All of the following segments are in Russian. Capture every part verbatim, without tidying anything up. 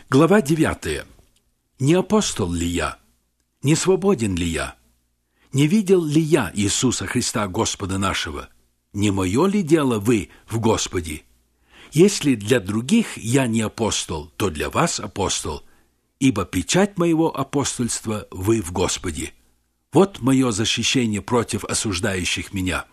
Глава девятая. Не апостол ли я? Не свободен ли я? Не видел ли я Иисуса Христа, Господа нашего? Не мое ли дело вы в Господе? Если для других я не апостол, то для вас апостол, ибо печать моего апостольства вы в Господе. Вот мое защищение против осуждающих меня.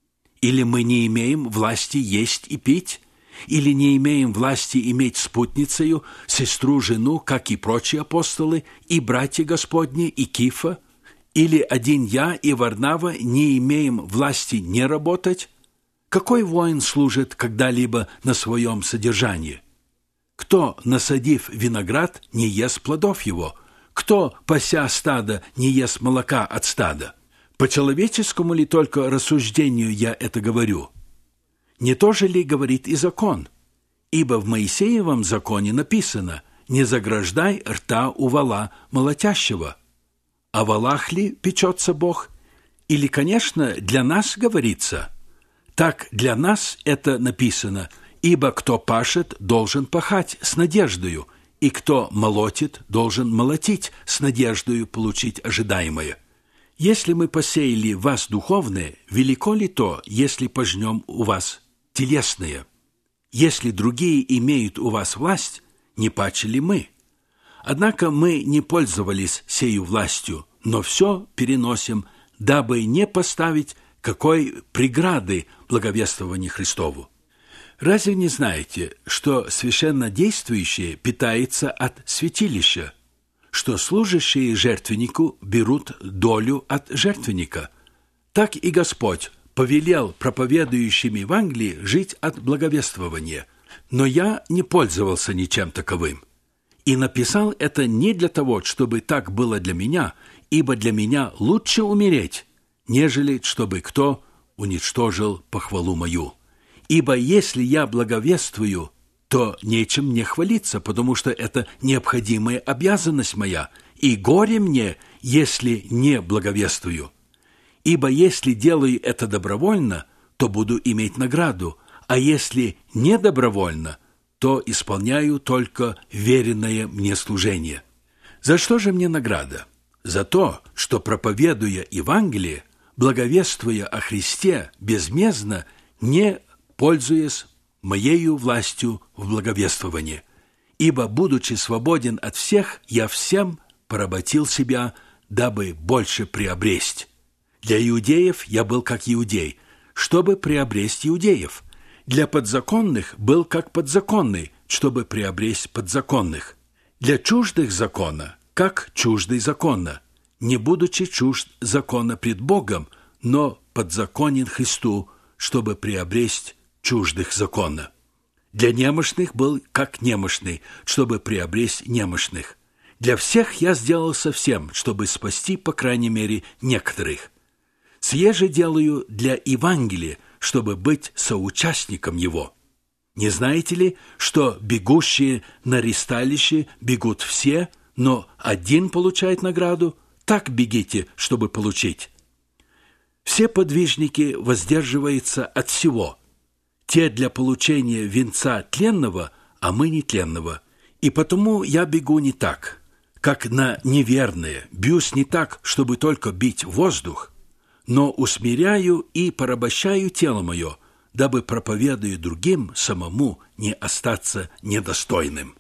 Или мы не имеем власти есть и пить? Или не имеем власти иметь спутницею, сестру, жену, как и прочие апостолы, и братья Господни, и Кифа? Или один я и Варнава не имеем власти не работать? Какой воин служит когда-либо на своем содержании? Кто, насадив виноград, не ест плодов его? Кто, пася стадо, не ест молока от стада? По человеческому ли только рассуждению я это говорю? Не то же ли говорит и закон? Ибо в Моисеевом законе написано: «Не заграждай рта у вола молотящего». О волах ли печется Бог? Или, конечно, для нас говорится? Так для нас это написано: «Ибо кто пашет, должен пахать с надеждою, и кто молотит, должен молотить с надеждою получить ожидаемое». Если мы посеяли в вас духовное, велико ли то, если пожнем у вас телесное? Если другие имеют у вас власть, не паче ли мы? Однако мы не пользовались сею властью, но все переносим, дабы не поставить какой преграды благовествованию Христову. Разве не знаете, что священнодействующее питается от святилища, что служащие жертвеннику берут долю от жертвенника? Так и Господь повелел проповедующим Евангелие жить от благовествования, но я не пользовался ничем таковым. И написал это не для того, чтобы так было для меня, ибо для меня лучше умереть, нежели чтобы кто уничтожил похвалу мою. Ибо если я благовествую, то нечем мне хвалиться, потому что это необходимая обязанность моя, и горе мне, если не благовествую. Ибо если делаю это добровольно, то буду иметь награду, а если не добровольно, то исполняю только веренное мне служение. За что же мне награда? За то, что, проповедуя Евангелие, благовествуя о Христе безмездно, не пользуясь моею властью в благовествовании. Ибо, будучи свободен от всех, я всем поработил себя, дабы больше приобресть. Для иудеев я был как иудей, чтобы приобресть иудеев. Для подзаконных был как подзаконный, чтобы приобресть подзаконных. Для чуждых закона, как чуждый закона, не будучи чужд закона пред Богом, но подзаконен Христу, чтобы приобресть чуждых закона. Для немощных был как немощный, чтобы приобресть немощных. Для всех я сделался всем, чтобы спасти, по крайней мере, некоторых. Сие же делаю для Евангелия, чтобы быть соучастником его. Не знаете ли, что бегущие на ристалище бегут все, но один получает награду? Так бегите, чтобы получить. Все подвижники воздерживаются от всего. Те для получения венца тленного, а мы нетленного. И потому я бегу не так, как на неверное, бьюсь не так, чтобы только бить воздух, но усмиряю и порабощаю тело мое, дабы, проповедуя другим, самому не остаться недостойным.